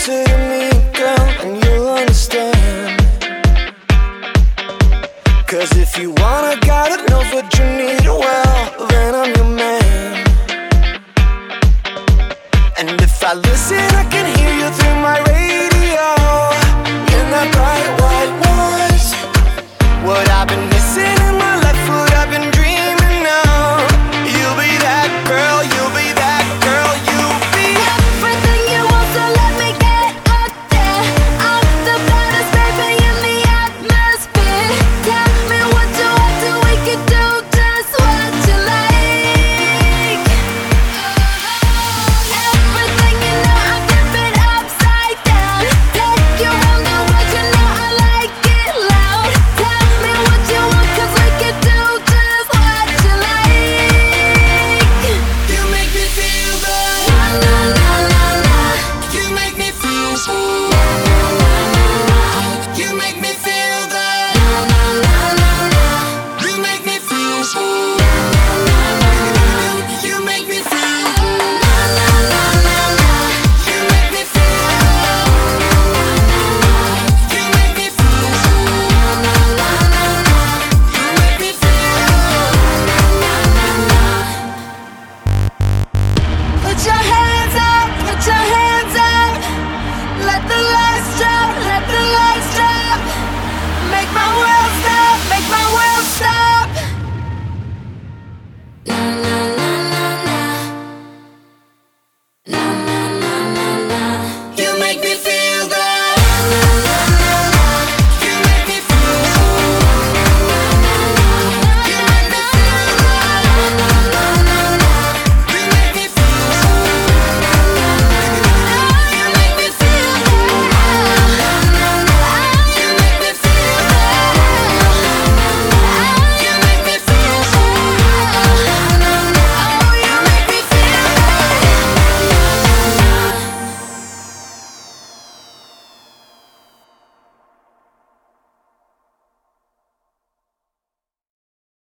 closer to me, girl, and you'll understand. 'Cause if you want a guy that knows what you need, well, then I'm your man. And if I listen, I can hear you through my radio. In that bright white noise, what I've been missing in my life, what I've been dreaming of. You'll be that girl, you'll be that girl, you'll be everything you want, so let me get out there. I'm the baddest baby in the atmosphere. Tell me what you want, so we can do just what you like. Everything you know, I flip it upside down. Take you around the world, you know I like it loud. Tell me what you want, 'cause we can do just what you like. You make me feel good. La la la la la. You make me feel so